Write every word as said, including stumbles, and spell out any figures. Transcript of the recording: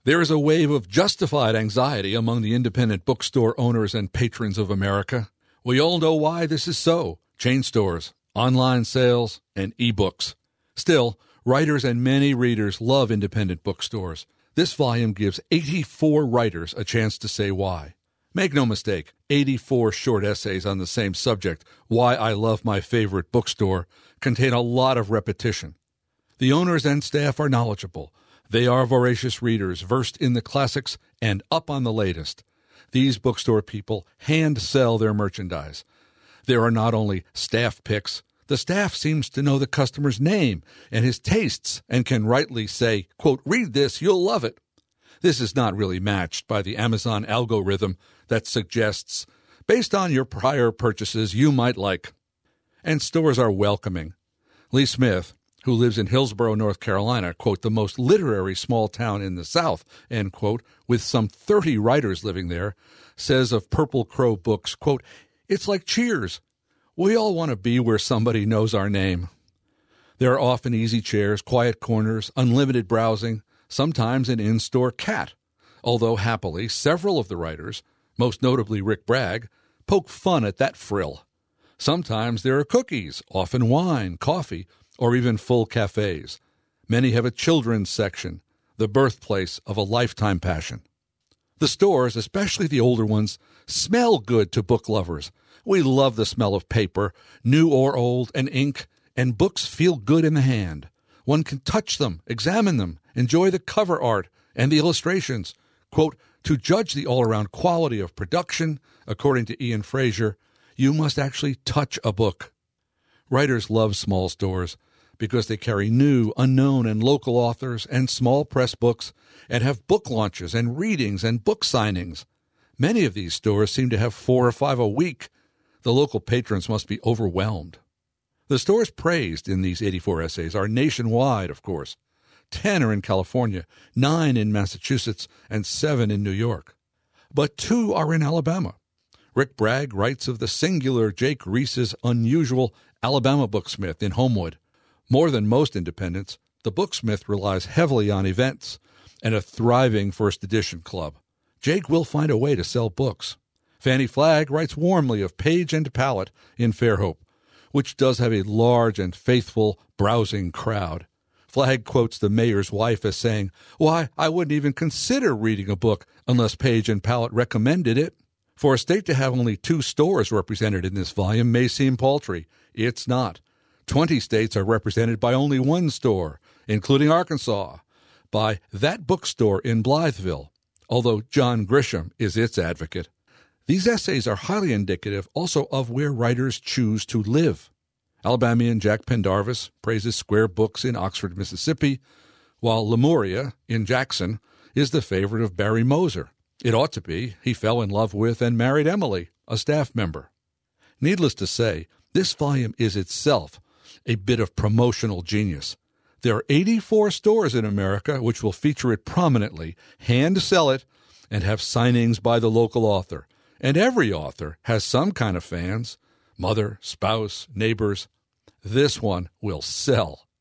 There is a wave of justified anxiety among the independent bookstore owners and patrons of America. We all know why this is so. Chain stores, online sales, and e-books. Still, writers and many readers love independent bookstores. This volume gives eighty-four writers a chance to say why. Make no mistake, eighty-four short essays on the same subject, Why I Love My Favorite Bookstore, contain a lot of repetition. The owners and staff are knowledgeable. They are voracious readers, versed in the classics and up on the latest. These bookstore people hand-sell their merchandise. There are not only staff picks. The staff seems to know the customer's name and his tastes and can rightly say, quote, read this, you'll love it. This is not really matched by the Amazon algorithm that suggests, based on your prior purchases, you might like. And stores are welcoming. Lee Smith, who lives in Hillsborough, North Carolina, quote, the most literary small town in the South, end quote, with some thirty writers living there, says of Purple Crow Books, quote, it's like Cheers. We all want to be where somebody knows our name. There are often easy chairs, quiet corners, unlimited browsing, sometimes an in-store cat, although happily several of the writers, most notably Rick Bragg, poke fun at that frill. Sometimes there are cookies, often wine, coffee, or even full cafes. Many have a children's section, the birthplace of a lifetime passion. The stores, especially the older ones, smell good to book lovers. We love the smell of paper, new or old, and ink, and books feel good in the hand. One can touch them, examine them, enjoy the cover art and the illustrations. Quote, to judge the all-around quality of production, according to Ian Fraser, you must actually touch a book. Writers love small stores because they carry new, unknown, and local authors and small press books and have book launches and readings and book signings. Many of these stores seem to have four or five a week. The local patrons must be overwhelmed. The stores praised in these eighty-four essays are nationwide, of course. Ten are in California, nine in Massachusetts, and seven in New York. But two are in Alabama. Rick Bragg writes of the singular Jake Reese's unusual Alabama Booksmith in Homewood. More than most independents, the Booksmith relies heavily on events and a thriving first edition club. Jake will find a way to sell books. Fannie Flagg writes warmly of Page and Palette in Fairhope, which does have a large and faithful browsing crowd. Flagg quotes the mayor's wife as saying, why, I wouldn't even consider reading a book unless Page and Palette recommended it. For a state to have only two stores represented in this volume may seem paltry. It's not. Twenty states are represented by only one store, including Arkansas, by That Bookstore in Blytheville, although John Grisham is its advocate. These essays are highly indicative also of where writers choose to live. Alabamian Jack Pendarvis praises Square Books in Oxford, Mississippi, while Lemuria in Jackson is the favorite of Barry Moser. It ought to be. He fell in love with and married Emily, a staff member. Needless to say, this volume is itself a bit of promotional genius. There are eighty-four stores in America which will feature it prominently, hand sell it, and have signings by the local author. And every author has some kind of fans, mother, spouse, neighbors. This one will sell.